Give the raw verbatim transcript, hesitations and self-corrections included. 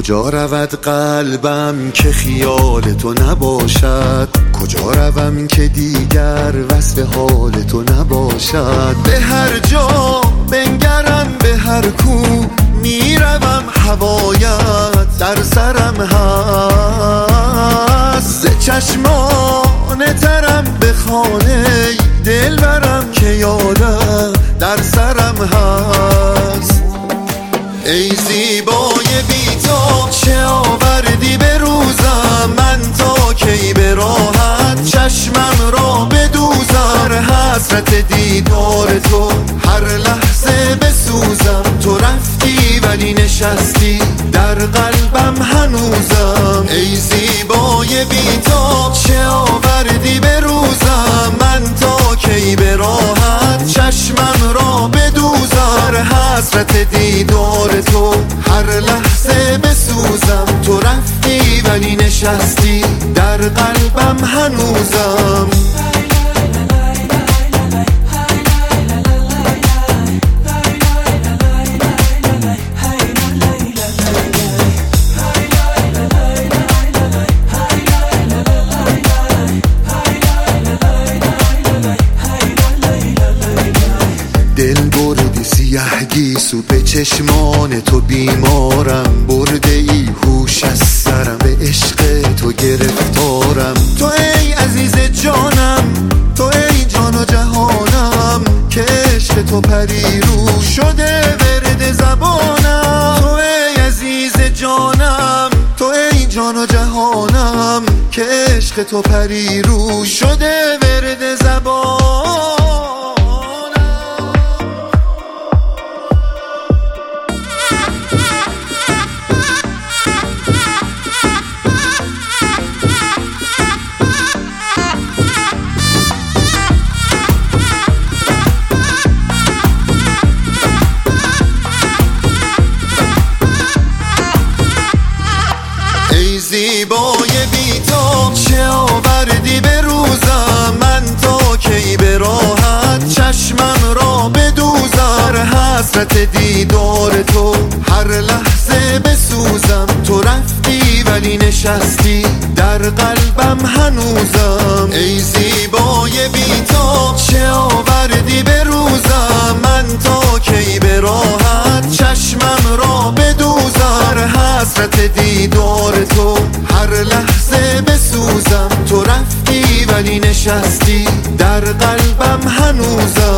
کجا رود قلبم که خیال تو نباشد؟ کجا روم که دیگر وصف حال تو نباشد؟ به هر جا بنگرم به هر کو میروم هوایت در سرم هست. ز چشمان ترم به خانه دل برم که یادت در سرم هست. ای زیبای بی‌تا چه آوردی به روزم، من تا کی به راحت چشمم را بدوزم. حسرت دیدار تو هر لحظه بسوزم. تو رفتی ولی نشستی در قلبم هنوزم. ای زیبای بی‌تا چه آوردی به روزم، من تا کی به راحت چشمم را بدوزم. حسرت دیدار تو هر لحظه بسوزم. تو رفتی ولی نشستی در قلبم هنوزم. دل بردی سیه گیسو به چشمان تو بیمارم. برده ای هوش از سرم به عشق تو گرفتارم. تو ای عزیز جانم، تو ای جان و جهانم، که عشق تو پریرو شده ورد زبانم. تو ای عزیز جانم، تو ای جان و جهانم، که عشق تو پریرو شده ورد زبانم. ای زیبای بی‌تا چه آوردی به روزم، من تا کی به راحت چشمم را بدوزم. حسرت دیدار تو هر لحظه بسوزم. تو رفتی ولی نشستی در قلبم هنوزم. ای زیبای بی‌تا چه آوردی به روزم، من تا کی به راحت چشمم را بدوزم. حسرت دیدار تو هر لحظه بسوزم. تو رفتی ولی نشستی در قلبم هنوزم.